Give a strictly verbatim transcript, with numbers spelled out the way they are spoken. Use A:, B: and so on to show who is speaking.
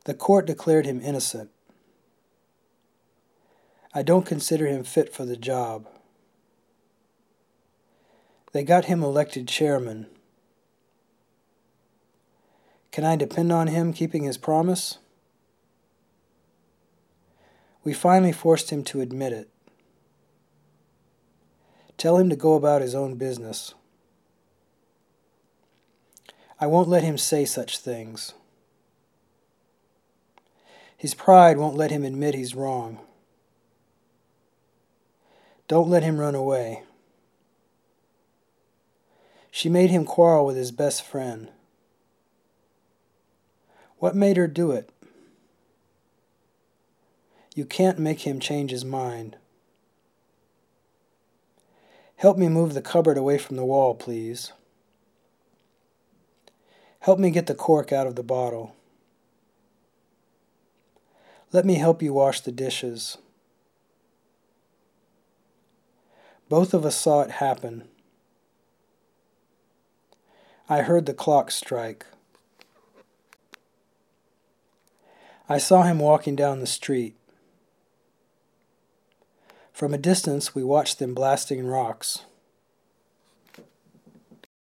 A: The court declared him innocent. I don't consider him fit for the job. They got him elected chairman. Can I depend on him keeping his promise? We finally forced him to admit it. Tell him to go about his own business. I won't let him say such things. His pride won't let him admit he's wrong. Don't let him run away. She made him quarrel with his best friend. What made her do it? You can't make him change his mind. Help me move the cupboard away from the wall, please. Help me get the cork out of the bottle. Let me help you wash the dishes. Both of us saw it happen. I heard the clock strike. I saw him walking down the street. From a distance, we watched them blasting rocks.